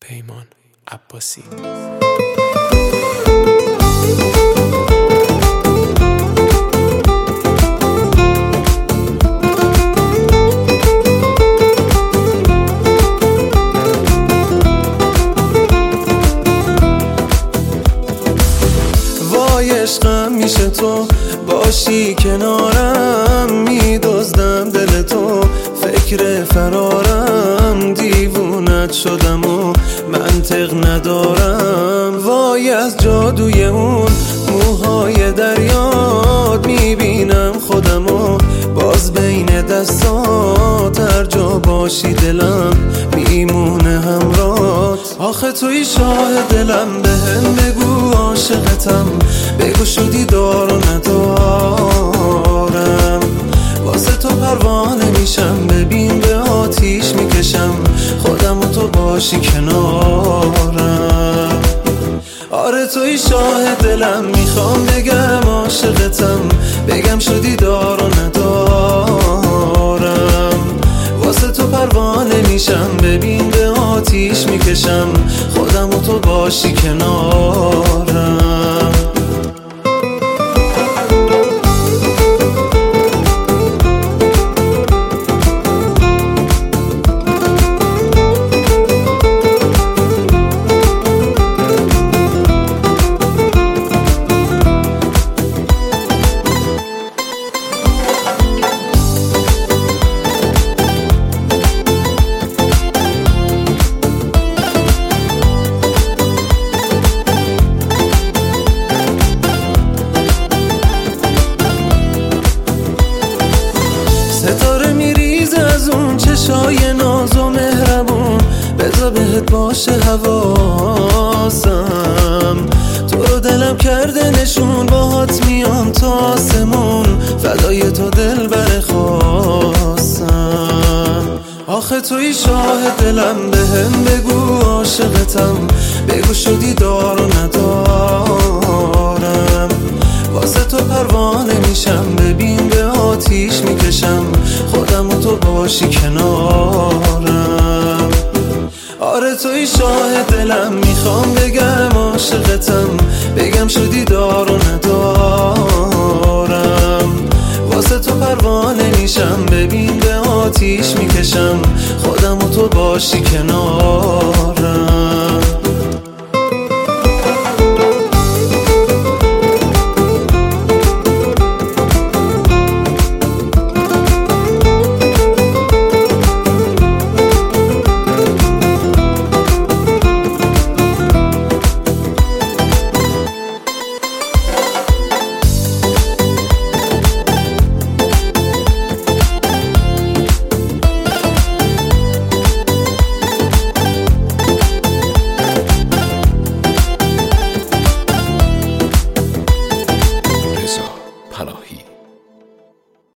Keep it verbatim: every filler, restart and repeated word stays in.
پیمان عباسی. وای عشقم میشه تو باشی کنارم، میدزدم دل تو فکر فرارم، دیوونت شدم و منطق ندارم. وای از جادوی اون موهای دریاد میبینم خودمو باز بین دستات، هر جا باشی دلم میمونه همرات. آخه توی شاه دلم بهم بگو عاشقتم، بگو شدی دار و ندارم، واسه تو پروانه میشم، ببین به آتیش میکشم، خودم و تو باشی کنارم. آره توی شاه دلم میخوام بگم عاشقتم، بگم شدی دار و ندارم، واسه تو پروانه میشم، ببین به آتیش میکشم، خودم و تو باشی کنارم. ستاره میریزه از اون چشای ناز و مهربون، بذار بهت باشه حواسم، تو رو دلم کرده نشون، باهات میام تا آسمون، فدای تو دل بر خواستم. آخه توی شاه دلم بهم بگو عاشقتم، بگو شدی دار و ندارم، واسه تو پروانه میشم، ببین به آتیش میکشم، خودم و تو باشی کنارم. آره توی شاه دلم میخوام بگم عاشقتم، بگم شدی دار و ندارم، واسه تو پروانه میشم، ببین به آتیش میکشم، خودم و تو باشی کنارم.